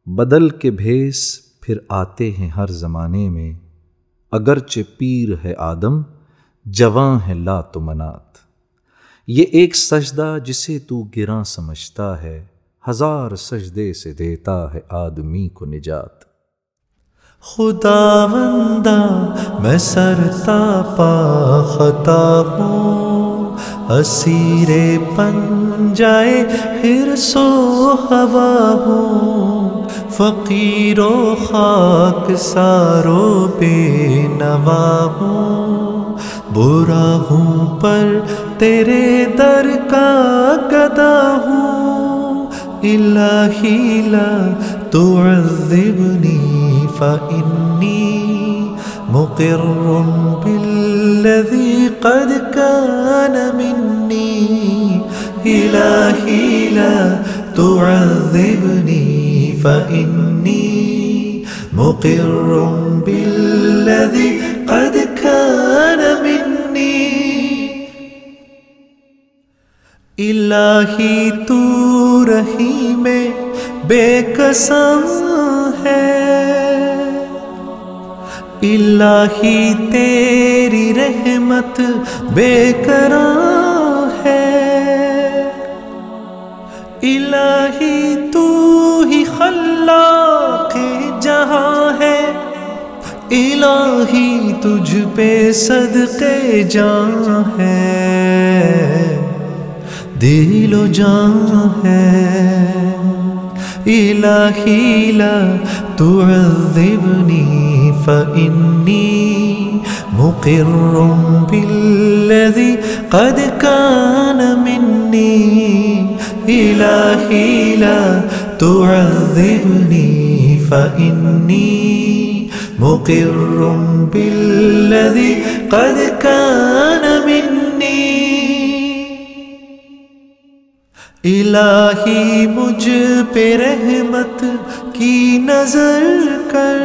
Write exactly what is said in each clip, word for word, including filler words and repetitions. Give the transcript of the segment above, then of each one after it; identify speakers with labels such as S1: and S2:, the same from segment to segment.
S1: بدل کے بھیس پھر آتے ہیں ہر زمانے میں، اگرچہ پیر ہے آدم جواں ہے لات و منات۔ یہ ایک سجدہ جسے تو گراں سمجھتا ہے، ہزار سجدے سے دیتا ہے آدمی کو نجات۔
S2: خداوندا میں سرتا پا خطا ہوں، اسیر پنجائے حرص و ہوا ہوں، فقیر و خاک سار و بے نوا ہوں، برا ہوں پر تیرے در کا گدا ہوں، الہی لا تعذبنی فإنی مقر بالذی قد کان منی، الہی لا تعذبنی فإنی مقر بالذی قد کان منی۔ الہی تو رحیم بے قسم ہے، الہی تیری رحمت بے کران ہے، الہی تو ہی خلاق جہاں ہے، الہی تجھ پہ صدقے جاں ہے، دل و جان ہے، الہی لا تعذبنی فإنی مقر بالذی قد کان منی، الہی لا تعذبنی فإنی مقر بالذی قد کان منی۔ الہی مجھ پہ رحمت کی نظر کر،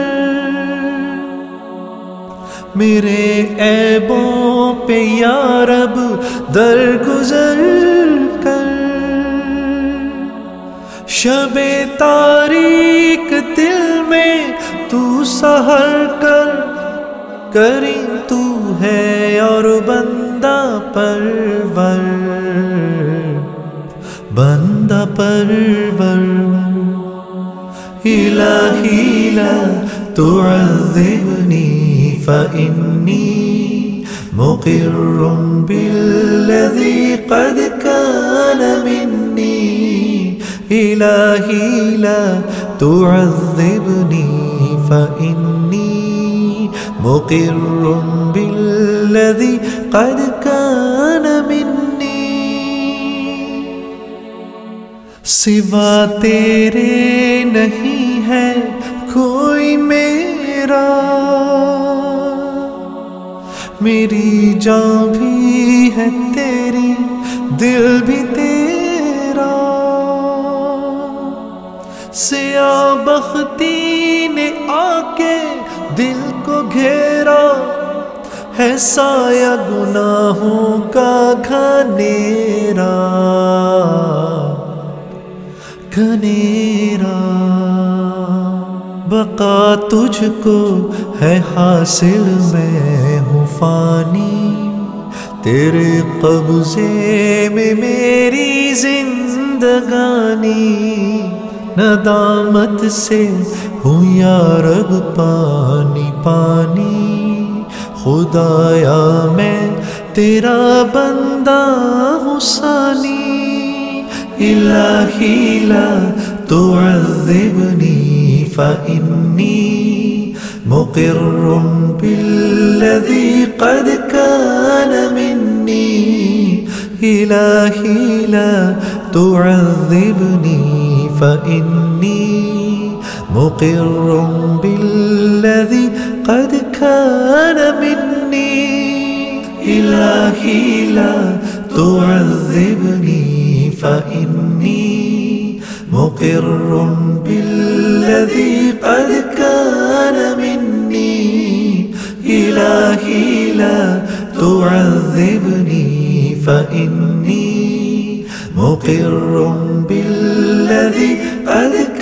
S2: میرے عیبوں پہ یا رب درگزر کر، شب تاریک دل میں تو سحر کر، کریم تو ہے اور بندہ پرور، بندہ پرور، الہی لا تعذبنی فإنی مقر بالذی قد کان منی، الہی لا تعذبنی فإنی مقر بالذی قد کان منی۔ سوا تیرے نہیں ہے کوئی میرا، میری جان بھی ہے تیری دل بھی تیرا، سیاہ بختی نے آ کے دل کو گھیرا، ہے سایہ گناہوں کا گھنیرا گھنیرا، بقا تجھ کو ہے حاصل میں ہوں فانی، تیرے قبضے میں میری زندگانی، ندامت سے ہوں یا رب پانی پانی، خدایا میں تیرا بندہ ہوں ثانی، الہی لا تعذبنی فإنی مقر بالذی قد کان منی، الہی لا تعذبنی فإنی مقر بالذی قد کان منی، الہی لا تعذبنی فإنی مقر بالذی قد کان منی، الہی لا تعذبنی فإنی مقر بالذی قد